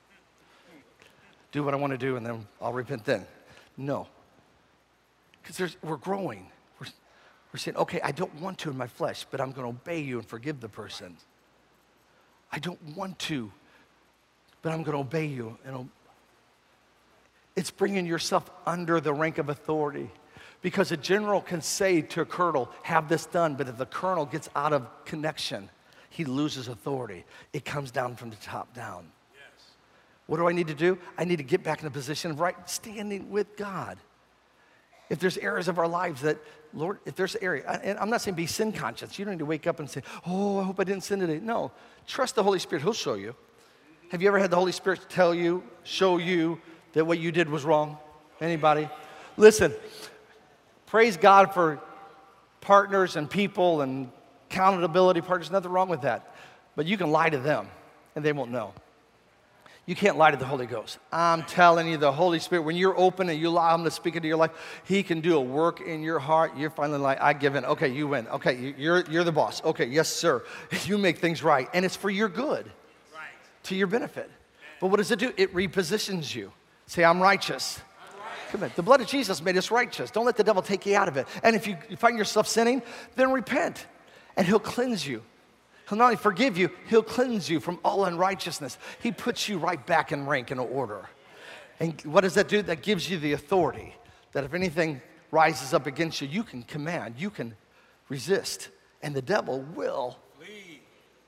do what I want to do and then I'll repent then? No. Because we're growing. We're, we're saying, okay, I don't want to in my flesh, but I'm going to obey you and forgive the person. I don't want to, but I'm going to obey you. And it's bringing yourself under the rank of authority. Because a general can say to a colonel, have this done, but if the colonel gets out of connection, he loses authority. It comes down from the top down. Yes. What do I need to do? I need to get back in a position of right standing with God. If there's areas of our lives that, Lord, if there's an area, and I'm not saying be sin conscious. You don't need to wake up and say, oh, I hope I didn't sin today. No, trust the Holy Spirit. He'll show you. Have you ever had the Holy Spirit tell you, show you that what you did was wrong? Anybody? Listen, praise God for partners and people and accountability partners. Nothing wrong with that. But you can lie to them and they won't know. You can't lie to the Holy Ghost. I'm telling you, the Holy Spirit, when you're open and you allow him to speak into your life, he can do a work in your heart. You're finally like, I give in. Okay, you win. Okay, you're, you're the boss. Okay, yes, sir. You make things right. And it's for your good, right, to your benefit. But what does it do? It repositions you. Say, I'm righteous. I'm righteous. Come on. The blood of Jesus made us righteous. Don't let the devil take you out of it. And if you find yourself sinning, then repent, and he'll cleanse you. He'll not only forgive you, he'll cleanse you from all unrighteousness. He puts you right back in rank and order. And what does that do? That gives you the authority that if anything rises up against you, you can command, you can resist, and the devil will flee.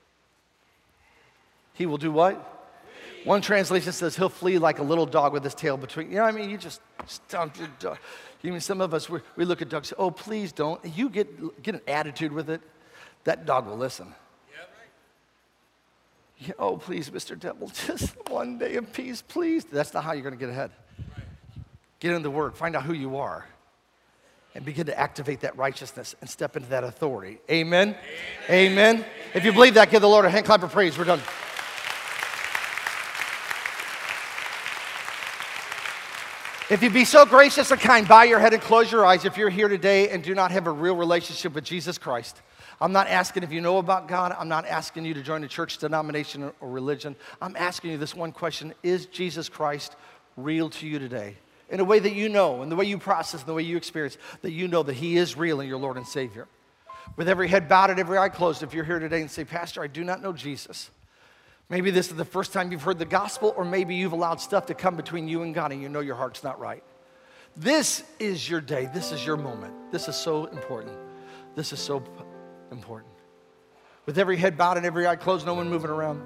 He will do what? Flee. One translation says he'll flee like a little dog with his tail between. You know what I mean? You just stomp your dog. You mean some of us, we, we look at dogs and say, oh, please don't. You get, get an attitude with it, that dog will listen. Yeah, oh, please, Mister Devil, just one day of peace, please. That's not how you're going to get ahead. Right. Get in the Word, find out who you are, and begin to activate that righteousness and step into that authority. Amen? Amen? Amen? Amen. If you believe that, give the Lord a hand clap of praise. We're done. If you be so gracious and kind, bow your head and close your eyes if you're here today and do not have a real relationship with Jesus Christ. I'm not asking if you know about God. I'm not asking you to join a church denomination or religion. I'm asking you this one question. Is Jesus Christ real to you today? In a way that you know, in the way you process, in the way you experience, that you know that he is real and your Lord and Savior. With every head bowed and every eye closed, if you're here today and say, Pastor, I do not know Jesus. Maybe this is the first time you've heard the gospel, or maybe you've allowed stuff to come between you and God and you know your heart's not right. This is your day. This is your moment. This is so important. This is so important. With every head bowed and every eye closed, no one moving around.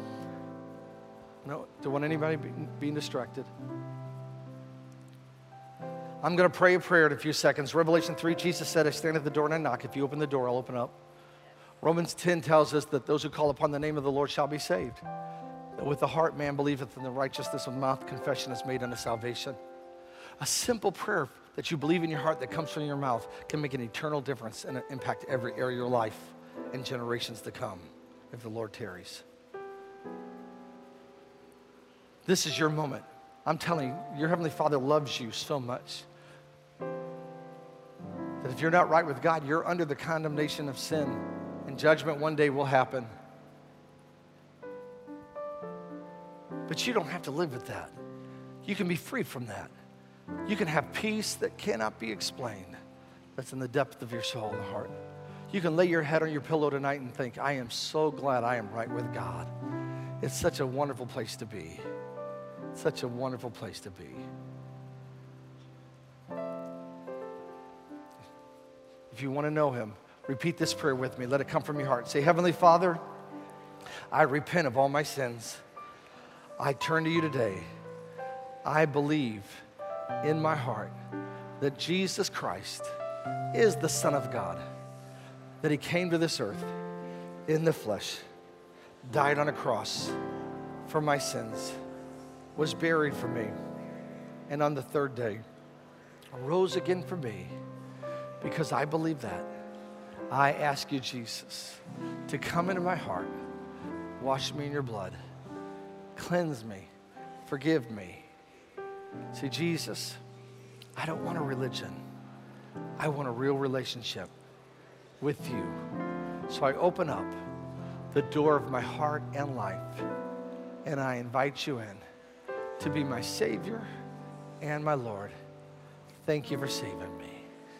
No, don't want anybody be, being distracted. I'm going to pray a prayer in a few seconds. Revelation three, Jesus said, I stand at the door and I knock. If you open the door, I'll open up. Romans ten tells us that those who call upon the name of the Lord shall be saved. That with the heart man believeth in the righteousness of the mouth, confession is made unto salvation. A simple prayer that you believe in your heart that comes from your mouth can make an eternal difference and impact every area of your life and generations to come if the Lord tarries. This is your moment. I'm telling you, your Heavenly Father loves you so much that if you're not right with God, you're under the condemnation of sin, and judgment one day will happen. But you don't have to live with that. You can be free from that. You can have peace that cannot be explained, that's in the depth of your soul and heart. You can lay your head on your pillow tonight and think, I am so glad I am right with God. It's such a wonderful place to be. Such a wonderful place to be. If you want to know him, repeat this prayer with me. Let it come from your heart. Say, Heavenly Father, I repent of all my sins. I turn to you today. I believe in my heart that Jesus Christ is the Son of God, that he came to this earth in the flesh, died on a cross for my sins, was buried for me, and on the third day rose again for me. Because I believe that, I ask you, Jesus, to come into my heart, wash me in your blood, cleanse me, forgive me. See, Jesus, I don't want a religion. I want a real relationship with you. So I open up the door of my heart and life, and I invite you in to be my Savior and my Lord. Thank you for saving me.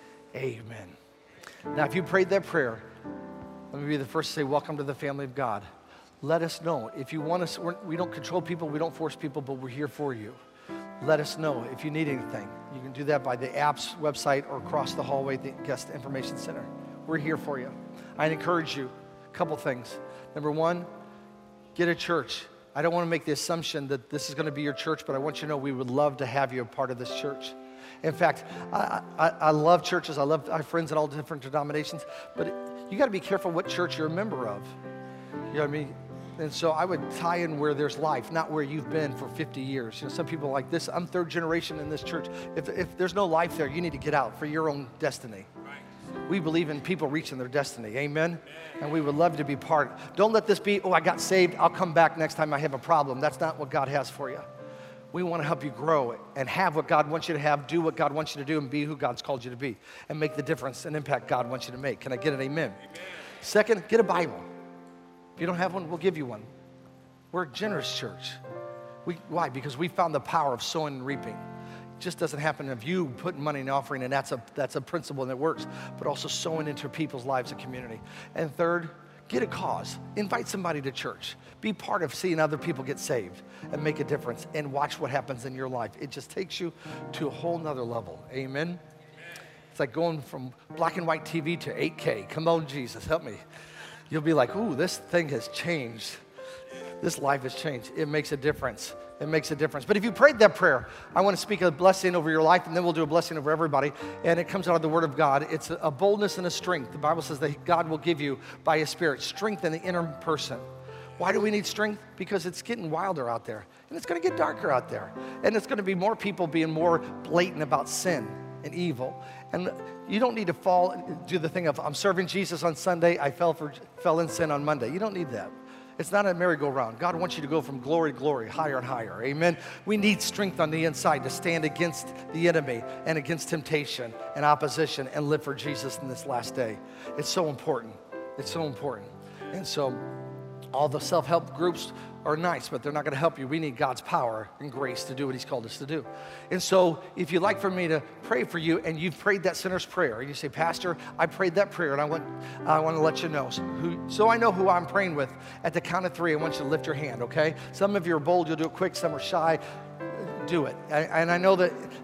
Amen. Now, if you prayed that prayer, let me be the first to say, welcome to the family of God. Let us know. If you want us, we're, we don't control people, we don't force people, but we're here for you. Let us know if you need anything. You can do that by the app's website or across the hallway at the Guest Information Center. We're here for you. I encourage you, a couple things. Number one, get a church. I don't want to make the assumption that this is going to be your church, but I want you to know we would love to have you a part of this church. In fact, I, I, I love churches. I love I have friends in all different denominations, but it, you got to be careful what church you're a member of. You know what I mean? And so I would tie in where there's life, not where you've been for fifty years. You know, some people are like this. I'm third generation in this church. If, if there's no life there, you need to get out for your own destiny. We believe in people reaching their destiny. Amen? And we would love to be part. Don't let this be, oh, I got saved. I'll come back next time I have a problem. That's not what God has for you. We want to help you grow and have what God wants you to have, do what God wants you to do, and be who God's called you to be, and make the difference and impact God wants you to make. Can I get an amen? Amen. Second, get a Bible. If you don't have one, we'll give you one. We're a generous church. We, why? Because we found the power of sowing and reaping. It just doesn't happen of you putting money in the offering, and that's a, that's a principle and it works, but also sowing into people's lives and community. And third, get a cause. Invite somebody to church. Be part of seeing other people get saved and make a difference, and watch what happens in your life. It just takes you to a whole nother level. Amen? Amen. It's like going from black and white T V to eight K. Come on, Jesus, help me. You'll be like, ooh, this thing has changed. This life has changed. It makes a difference. It makes a difference. But if you prayed that prayer, I want to speak a blessing over your life, and then we'll do a blessing over everybody. And it comes out of the Word of God. It's a boldness and a strength. The Bible says that God will give you, by His Spirit, strength in the inner person. Why do we need strength? Because it's getting wilder out there, and it's going to get darker out there. And it's going to be more people being more blatant about sin and evil. And you don't need to fall, do the thing of, I'm serving Jesus on Sunday, I fell, for, fell in sin on Monday. You don't need that. It's not a merry-go-round. God wants you to go from glory to glory, higher and higher. Amen? We need strength on the inside to stand against the enemy and against temptation and opposition and live for Jesus in this last day. It's so important. It's so important. And so all the self-help groups are nice, but they're not going to help you. We need God's power and grace to do what He's called us to do. And so if you'd like for me to pray for you, and you've prayed that sinner's prayer, and you say, Pastor, I prayed that prayer, and I want, I want to let you know. So, who, so I know who I'm praying with. At the count of three, I want you to lift your hand, okay? Some of you are bold. You'll do it quick. Some are shy. Do it. And I know that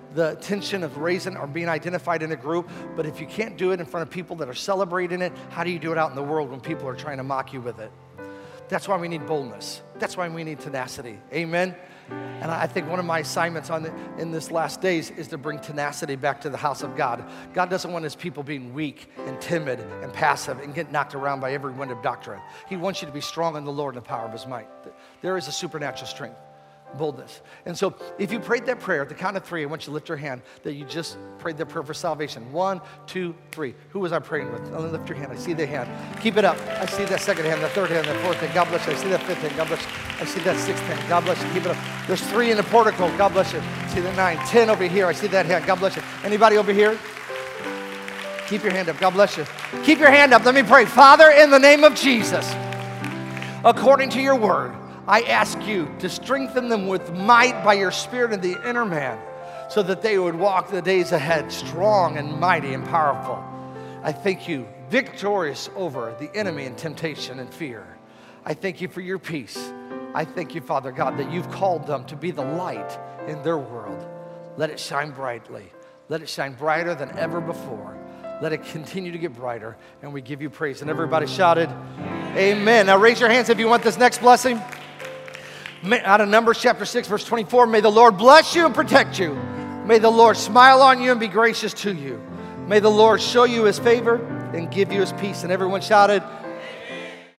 the tension of raising or being identified in a group. But if you can't do it in front of people that are celebrating it, how do you do it out in the world when people are trying to mock you with it? That's why we need boldness. That's why we need tenacity. Amen? And I think one of my assignments on the, in this last days is to bring tenacity back to the house of God. God doesn't want his people being weak and timid and passive and get knocked around by every wind of doctrine. He wants you to be strong in the Lord and the power of his might. There is a supernatural strength. Boldness. And so if you prayed that prayer at the count of three, I want you to lift your hand that you just prayed that prayer for salvation. One, two, three. Who was I praying with? Oh, lift your hand. I see the hand. Keep it up. I see that second hand, the third hand, the fourth hand. God bless you. I see that fifth hand. God bless you. I see that sixth hand. God bless you. Keep it up. There's three in the portico. God bless you. I see the nine. Ten over here. I see that hand. God bless you. Anybody over here? Keep your hand up. God bless you. Keep your hand up. Let me pray. Father, in the name of Jesus, according to your word, I ask you to strengthen them with might by your Spirit in the inner man, so that they would walk the days ahead strong and mighty and powerful. I thank you, victorious over the enemy and temptation and fear. I thank you for your peace. I thank you, Father God, that you've called them to be the light in their world. Let it shine brightly. Let it shine brighter than ever before. Let it continue to get brighter, and we give you praise. And everybody shouted, amen. Now raise your hands if you want this next blessing. Out of Numbers chapter six, verse twenty-four, may the Lord bless you and protect you. May the Lord smile on you and be gracious to you. May the Lord show you his favor and give you his peace. And everyone shouted,